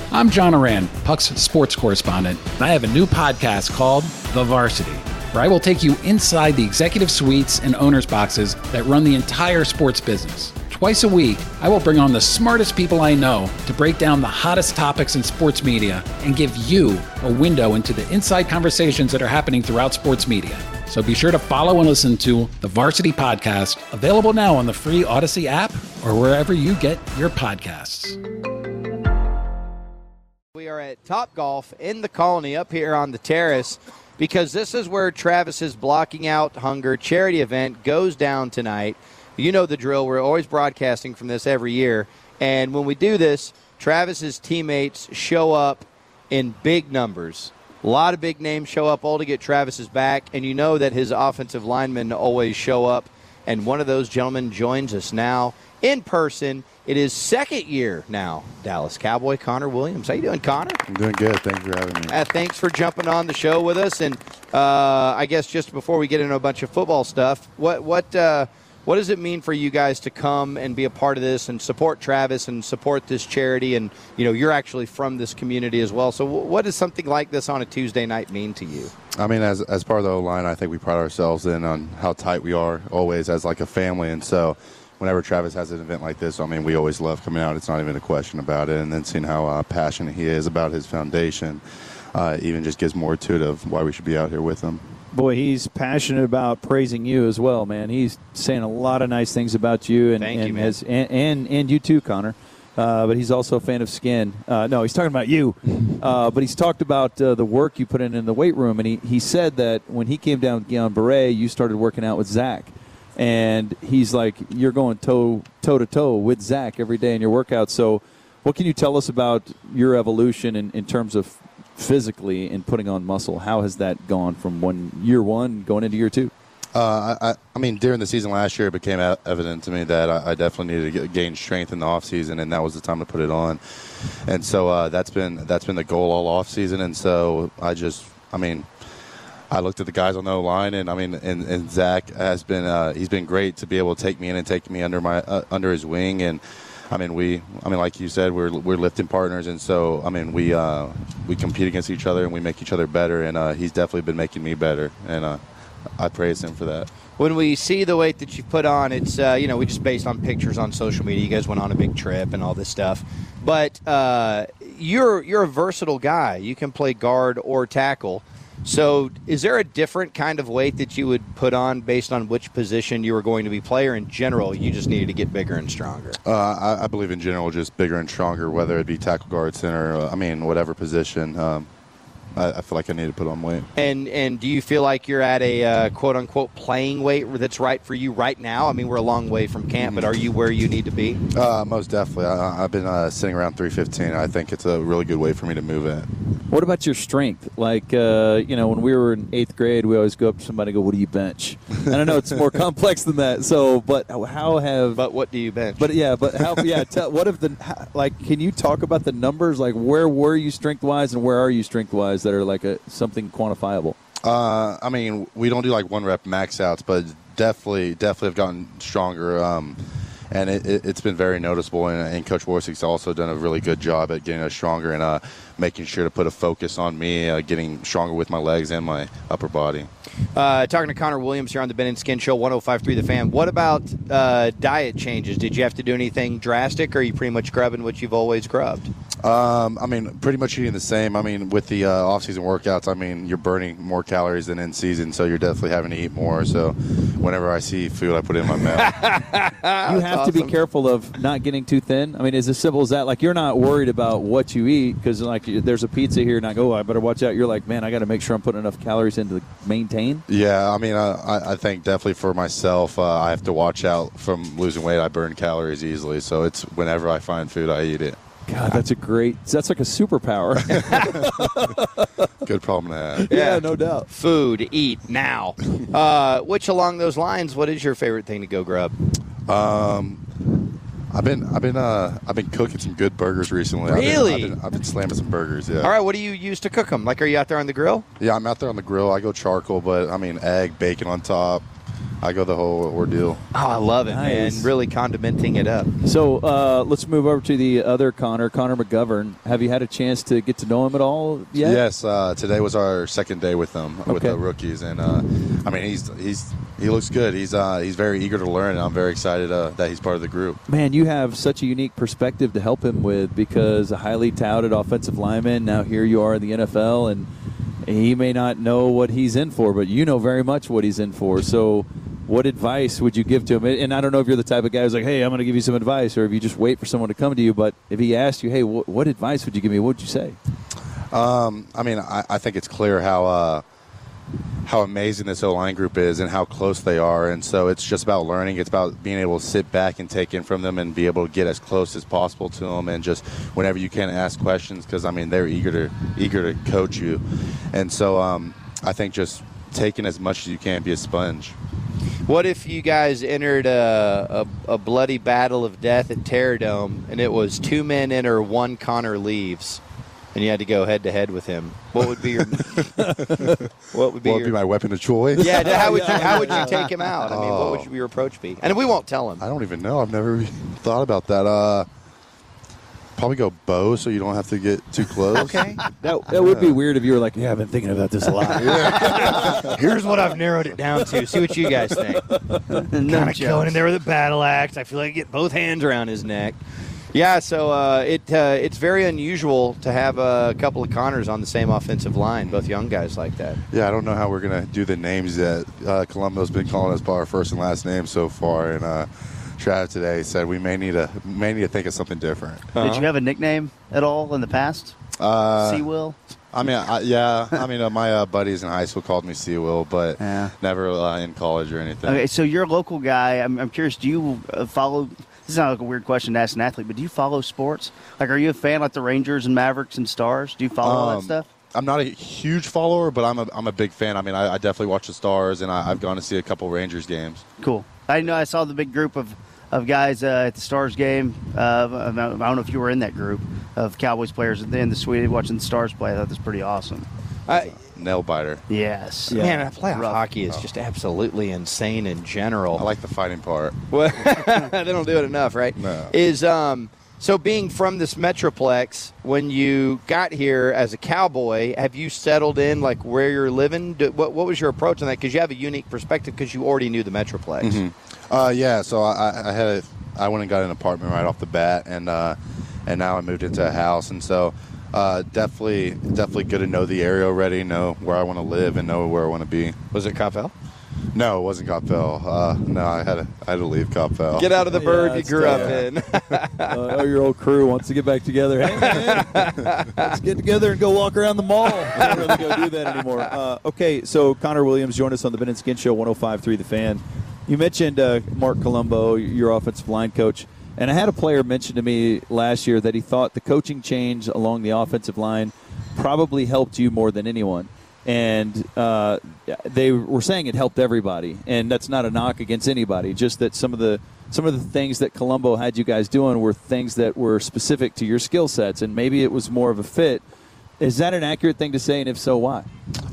I'm John Oran, Puck's sports correspondent, and I have a new podcast called The Varsity, where I will take you inside the executive suites and owners' boxes that run the entire sports business. Twice a week, I will bring on the smartest people I know to break down the hottest topics in sports media and give you a window into the inside conversations that are happening throughout sports media. So be sure to follow and listen to The Varsity Podcast, available now on the free Odyssey app or wherever you get your podcasts. We are at Topgolf in the Colony up here on the terrace because this is where Travis's Blocking Out Hunger charity event goes down tonight. You know the drill. We're always broadcasting from this every year. And when we do this, Travis's teammates show up in big numbers. A lot of big names show up all to get Travis's back. And you know that his offensive linemen always show up. And one of those gentlemen joins us now in person. It is second year now, Dallas Cowboy Connor Williams. How you doing, Connor? I'm doing good. Thanks for having me. Thanks for jumping on the show with us. And I guess just before we get into a bunch of football stuff, what does it mean for you guys to come and be a part of this and support Travis and support this charity? And, you know, you're actually from this community as well. So what does something like this on a Tuesday night mean to you? I mean, as part of the O-line, I think we pride ourselves on how tight we are always as like a family. And so whenever Travis has an event like this, I mean, we always love coming out. It's not even a question about it. And then seeing how passionate he is about his foundation even just gives more to it of why we should be out here with him. Boy, he's passionate about praising you as well, man. He's saying a lot of nice things about you, and Thank you, man. And you too, Connor. But he's also a fan of skin. No, he's talking about you. But he's talked about the work you put in the weight room, and he said that when he came down with Guillain-Barré, you started working out with Zach. And he's like, you're going toe-to-toe with Zach every day in your workout. So what can you tell us about your evolution in terms of physically and putting on muscle? How has that gone from year one going into year two? I mean, during the season last year, it became evident to me that I definitely needed to gain strength in the off season, and that was the time to put it on. And so that's been the goal all off season. And so I looked at the guys on the line, and I mean, and Zach has been he's been great to be able to take me in and take me under his wing. And I mean, like you said, we're lifting partners, and so I mean, we compete against each other and we make each other better. And he's definitely been making me better, and I praise him for that. When we see the weight that you put on, it's we just based on pictures on social media. You guys went on a big trip and all this stuff, but you're a versatile guy. You can play guard or tackle. So is there a different kind of weight that you would put on based on which position you were going to be player? In general, you just needed to get bigger and stronger? I believe in general just bigger and stronger, whether it be tackle, guard, center, whatever position. I feel like I need to put on weight. And do you feel like you're at a quote-unquote playing weight that's right for you right now? I mean, we're a long way from camp, but are you where you need to be? Most definitely. I've been sitting around 315. I think it's a really good way for me to move at. What about your strength? Like, when we were in 8th grade, we always go up to somebody and go, what do you bench? And I know it's more complex than that. So, but what do you bench? But how, can you talk about the numbers? Like, where were you strength-wise and where are you strength-wise that are like something quantifiable? I mean, we don't do like 1 rep max outs, but definitely have gotten stronger. And it's been very noticeable, and Coach Warsick's also done a really good job at getting us stronger and making sure to put a focus on me, getting stronger with my legs and my upper body. Talking to Connor Williams here on the Ben and Skin Show, 105.3 The Fan. What about diet changes? Did you have to do anything drastic, or are you pretty much grubbing what you've always grubbed? I mean, pretty much eating the same. I mean, with the off-season workouts, I mean, you're burning more calories than in season, so you're definitely having to eat more. So whenever I see food, I put it in my mouth. You have to be careful of not getting too thin. I mean, it's as simple as that. Like, you're not worried about what you eat because, like, there's a pizza here, and I go, I better watch out. You're like, man, I got to make sure I'm putting enough calories in to maintain. Yeah, I mean, I think definitely for myself, I have to watch out from losing weight. I burn calories easily, so it's whenever I find food, I eat it. God, that's like a superpower. Good problem to have. Yeah, no doubt. Food, eat now. Which along those lines, what is your favorite thing to go grub? I've been cooking some good burgers recently. Really? I've been slamming some burgers. Yeah. All right. What do you use to cook them? Like, are you out there on the grill? Yeah, I'm out there on the grill. I go charcoal, but I mean, egg, bacon on top. I go the whole ordeal. Oh, I love it, Nice. man. Really condimenting it up. So let's move over to the other Connor McGovern. Have you had a chance to get to know him at all yet? Yes, today was our second day with them, with Okay. the rookies, and I mean he looks good. He's very eager to learn, and I'm very excited that he's part of the group. Man, you have such a unique perspective to help him with, because a highly touted offensive lineman, now here you are in the NFL, and he may not know what he's in for, but you know very much what he's in for. So what advice would you give to him? And I don't know if you're the type of guy who's like, hey, I'm going to give you some advice, or if you just wait for someone to come to you. But if he asked you, hey, what advice would you give me? What would you say? I mean, I think it's clear how amazing this O-line group is and how close they are. And so it's just about learning. It's about being able to sit back and take in from them and be able to get as close as possible to them, and just whenever you can ask questions, because, I mean, they're eager to coach you. And so I think just taking as much as you can, be a sponge. What if you guys entered a bloody battle of death at Terror Dome, and it was 2 men enter, 1 Connor leaves, and you had to go head to head with him? What would be your what would be my weapon of choice? Yeah, how would you take him out? I mean, what would your approach be? And we won't tell him. I don't even know. I've never thought about that. Probably go bow so you don't have to get too close. Okay. That would be weird if you were like, yeah, I've been thinking about this a lot. Here's what I've narrowed it down to. See what you guys think. Kind of going in there with a battle axe. I feel like I get both hands around his neck. Yeah, so it's very unusual to have a couple of Connors on the same offensive line, both young guys like that. Yeah, I don't know how we're going to do the names yet. Colombo's been calling us by our first and last name so far, and Trav today said we may need to think of something different. Did you have a nickname at all in the past? Seawill? I mean, my buddies in high school called me Seawill, but never in college or anything. Okay, so you're a local guy. I'm curious, do you follow – this is not like a weird question to ask an athlete, but do you follow sports? Like, are you a fan like the Rangers and Mavericks and Stars? Do you follow all that stuff? I'm not a huge follower, but I'm a big fan. I mean, I definitely watch the Stars, and I've gone to see a couple Rangers games. Cool. I know I saw the big group of guys at the Stars game. I don't know if you were in that group of Cowboys players in the suite watching the Stars play. I thought that's pretty awesome. Nail biter. Yes. Yeah. Man, playoff hockey is just absolutely insane in general. I like the fighting part. Well, they don't do it enough, right? No. So being from this Metroplex, when you got here as a Cowboy, have you settled in like where you're living? What was your approach on that? Because you have a unique perspective because you already knew the Metroplex. Mm-hmm. Yeah, so I went and got an apartment right off the bat, and now I moved into a house, and so definitely good to know the area already, know where I want to live, and know where I want to be. Was it Coppell? No, it wasn't Coppell. No, I had to leave Coppell. Get out of the burg you grew up in. Your old crew wants to get back together. Hey, man, let's get together and go walk around the mall. I don't really go do that anymore. Okay, so Connor Williams joined us on the Ben and Skin Show, 105.3 The Fan. You mentioned Mark Colombo, your offensive line coach. And I had a player mention to me last year that he thought the coaching change along the offensive line probably helped you more than anyone. And they were saying it helped everybody. And that's not a knock against anybody, just that some of the things that Colombo had you guys doing were things that were specific to your skill sets, and maybe it was more of a fit. Is that an accurate thing to say, and if so, why?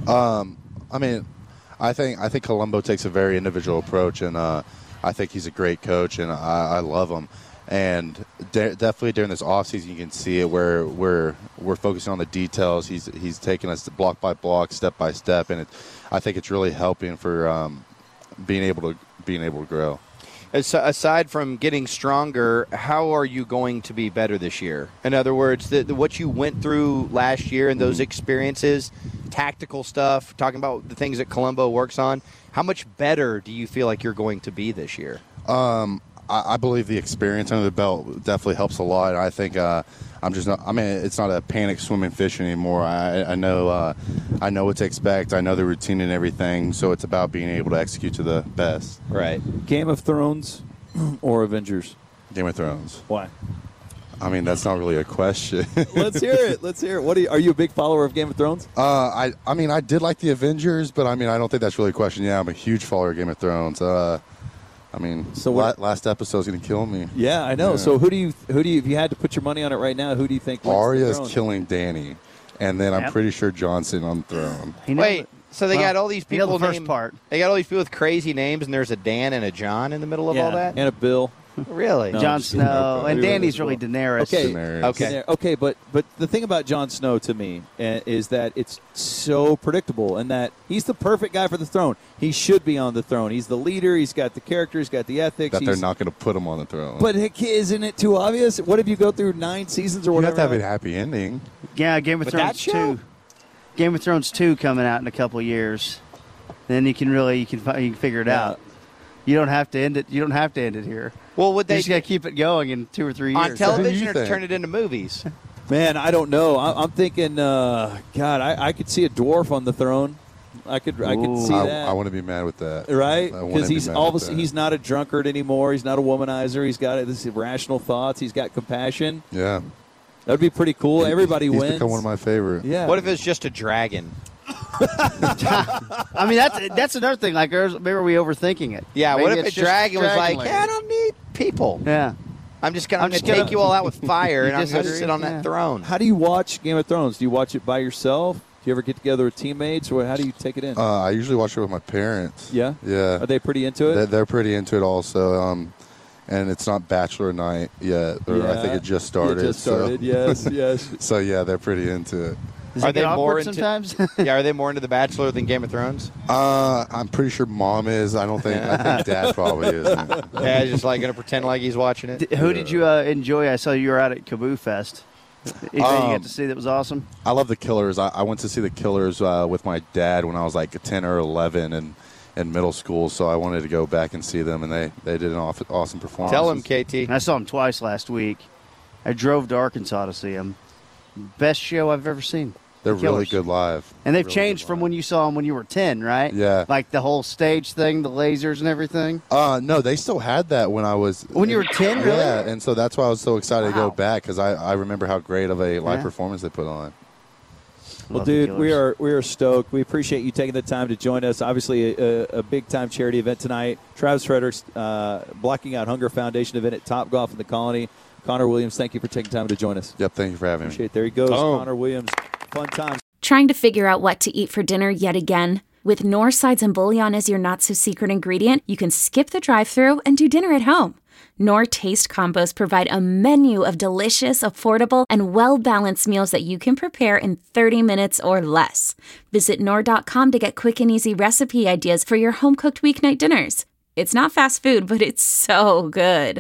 I mean, I think Colombo takes a very individual approach, and I think he's a great coach, and I love him. And definitely during this offseason, you can see it where we're focusing on the details. He's taking us block by block, step by step, and I think it's really helping for being able to grow. Aside from getting stronger, how are you going to be better this year? In other words, what you went through last year and those experiences, tactical stuff, talking about the things that Colombo works on, how much better do you feel like you're going to be this year? I believe the experience under the belt definitely helps a lot. I think it's not a panic swimming fish anymore. I know what to expect. I know the routine and everything. So it's about being able to execute to the best. Right. Game of Thrones or Avengers? Game of Thrones. Why? I mean, that's not really a question. Let's hear it. Are you a big follower of Game of Thrones? I mean, I did like the Avengers, but I mean, I don't think that's really a question. Yeah, I'm a huge follower of Game of Thrones. I mean, so last episode's going to kill me. Yeah, I know. Yeah. So who do you, if you had to put your money on it right now, who do you think wins Arya's killing Dany, and then I'm pretty sure Johnson on the throne. So they got all these You know people the first named- part. They got all these people with crazy names, and there's a Dan and a John in the middle of all that. And a Bill. Really? No. Jon Snow. Okay. And Danny's really Daenerys. Okay. Daenerys. Okay. Okay, but the thing about Jon Snow to me is that it's so predictable, and that he's the perfect guy for the throne. He should be on the throne. He's the leader. He's got the character. He's got the ethics. That they're not going to put him on the throne. But heck, isn't it too obvious? What if you go through 9 seasons or you whatever? have to have a happy ending. Yeah, Game of With that Thrones show? 2. Game of Thrones 2 coming out in a couple years. Then you can figure it out. You don't have to end it. You don't have to end it here. Well, would They they just got to keep it going in 2 or 3 years. on television you or think? turn it into movies? Man, I don't know. I'm thinking, God, I could see a dwarf on the throne. I could see that. I want to be mad with that. Right? I wanna Because be he's mad all of a with sudden that. he's not a drunkard anymore. He's not a womanizer. He's got this rational thoughts. He's got compassion. Yeah. That'd be pretty cool. Everybody He's wins. become one of my favorite. Yeah. What if it's just a dragon? I mean, that's another thing. Like, maybe are we overthinking it? Yeah. Maybe what if it's a just dragon was like, Land. "Yeah, I don't need people. Yeah. I'm just gonna just take gonna- you all out with fire, and You I'm gonna disagree? sit on Yeah. that throne." How do you watch Game of Thrones? Do you watch it by yourself? Do you ever get together with teammates, or how do you take it in? I usually watch it with my parents. Yeah? Yeah. Are they pretty into it? They're pretty into it also. And it's not Bachelor Night yet. Or I think it just started. It just started. Yes, yes. So yeah, they're pretty into it. Does Are it they get more awkward into- sometimes? Yeah, are they more into The Bachelor than Game of Thrones? I'm pretty sure Mom is. I think Dad probably is. Yeah, just like gonna pretend like he's watching it. Who did you enjoy? I saw you were out at Kaboo Fest. Anything you got to see that was awesome? I love the Killers. I went to see the Killers with my dad when I was like 10 or 11 and in middle school. So I wanted to go back and see them, and they did an awesome performance. Tell him, KT. I saw him twice last week. I drove to Arkansas to see him. Best show I've ever seen. They're The really Killers. good live. And they've Really changed good from live. when you saw them when you were 10, right? Yeah. Like the whole stage thing, the lasers and everything. No, they still had that when I was. When you were 10, really? Yeah, and so that's why I was so excited to go Wow. back because I remember how great of a live Yeah. performance they put on. Well, Love the dude, we Killers. are stoked. We appreciate you taking the time to join us. Obviously, a big time charity event tonight. Travis Frederick's Blocking Out Hunger Foundation event at Top Golf in the Colony. Connor Williams, thank you for taking time to join us. Yep, thank you for having me. Appreciate it. There he goes, Oh. Connor Williams. Fun times. Trying to figure out what to eat for dinner yet again? With Knorr sides and bouillon as your not-so-secret ingredient, you can skip the drive-thru and do dinner at home. Knorr Taste Combos provide a menu of delicious, affordable, and well-balanced meals that you can prepare in 30 minutes or less. Visit Knorr.com to get quick and easy recipe ideas for your home-cooked weeknight dinners. It's not fast food, but it's so good.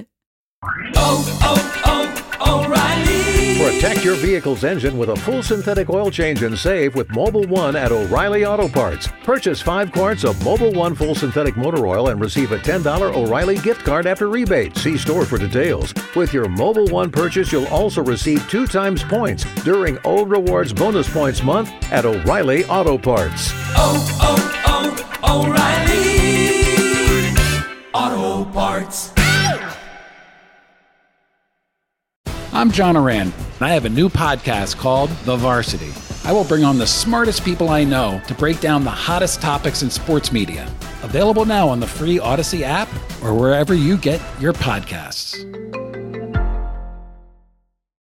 Protect your vehicle's engine with a full synthetic oil change and save with Mobile One at O'Reilly Auto Parts. Purchase 5 quarts of Mobile One full synthetic motor oil and receive a $10 O'Reilly gift card after rebate. See store for details. With your Mobile One purchase, you'll also receive 2 times points during O Rewards Bonus Points Month at O'Reilly Auto Parts. I'm John Oran, and I have a new podcast called The Varsity. I will bring on the smartest people I know to break down the hottest topics in sports media. Available now on the free Odyssey app or wherever you get your podcasts.